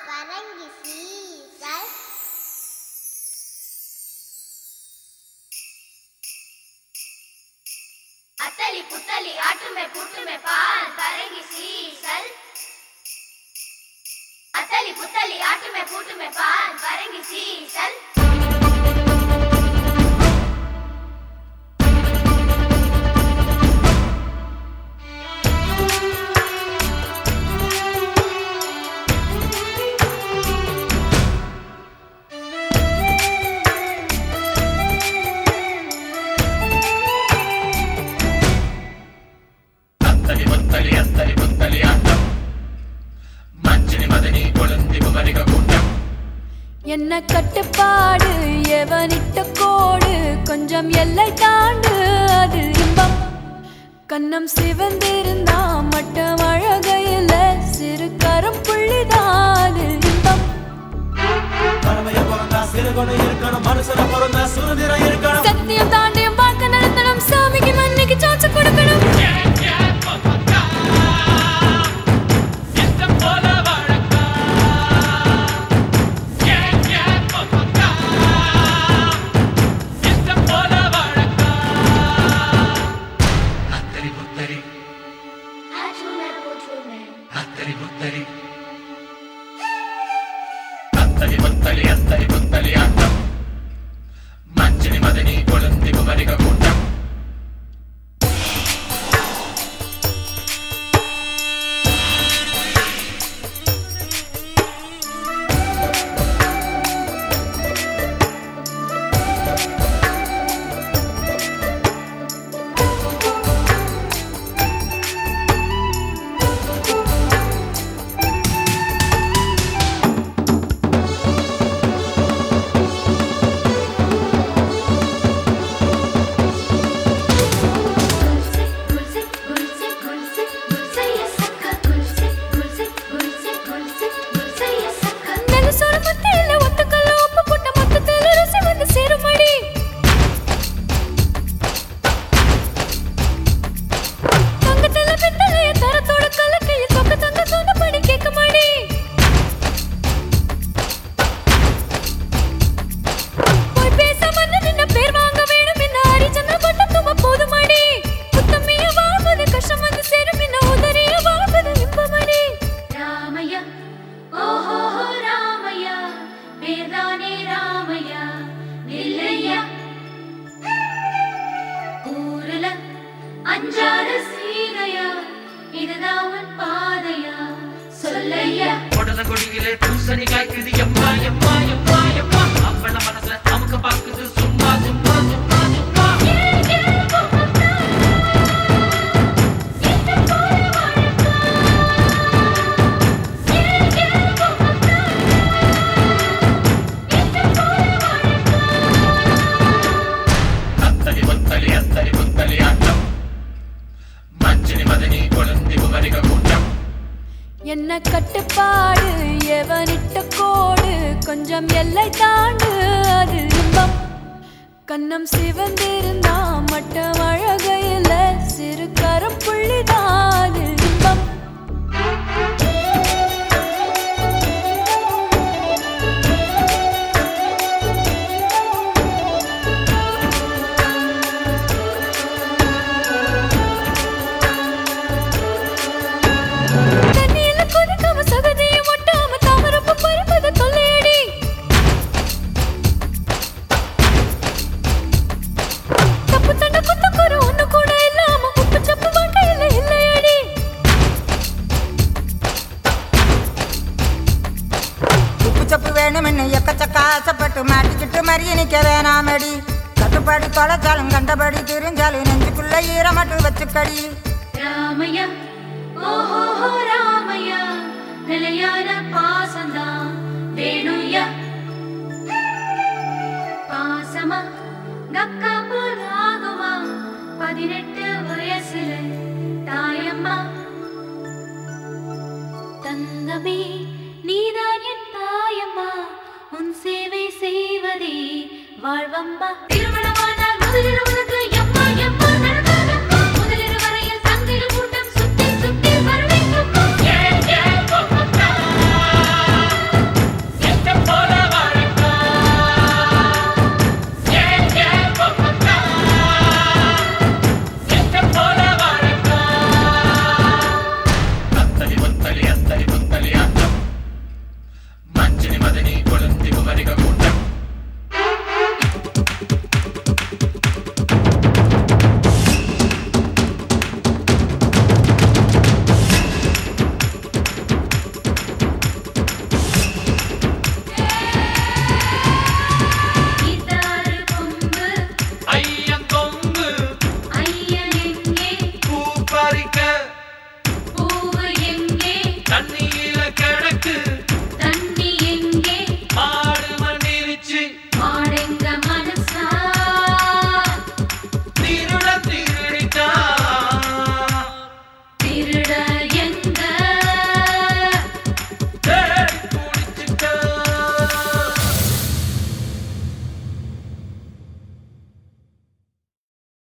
பரங்கி சீசல் அத்தலி புத்தலி ஆட்டுமே புட்டுமே பால் பரங்கி சீசல் அத்தலி புத்தலி ஆட்டுமே புட்டுமே பால் பரங்கி சீசல் என்ன கட்டுப்பாடு எவனிட்ட கோடு கொஞ்சம் எல்லை தாண்டு அது இன்பம் கண்ணம் சிவந்திருந்தா மட்டும் அழகையில சிறு கரம் புள்ளிதான் இன்பம் சத்தியம் தாண்டியும் பார்க்க நடத்தணும் சாமிக்கு மன்னிக்கு சாச்சு கொடுக்கணும் என்ன கட்டுப்பாடு எவனிட்ட கோடு கொஞ்சம் எல்லை தாண்டு அது இன்பம் கண்ணம் சிவந்திருந்தா மட்டும் அழகையில சிறு கரம் புள்ளிதான் இன்பம் ஆசைப்பட்டு மாட்டிக்கிட்டு மறிய நிக்க வேணாமடி கட்டுப்பாடி தொலைச்சாலும் கண்டபடி தெரிஞ்சாலும் நெஞ்சுக்குள்ள ஈரமட்டு வச்சுக்கடி ராமையா ஓஹோ ராமையா நிலையான பாசந்தான் வேணுயா பாசமா கக்கா போல் ஆகுமா 18 வயசுல தாயம்மா தங்கமே நீதான் என் தாயம்மா உன் சேவை செய்வதே வாழ்வம்மா திருமணமானால் முதலில்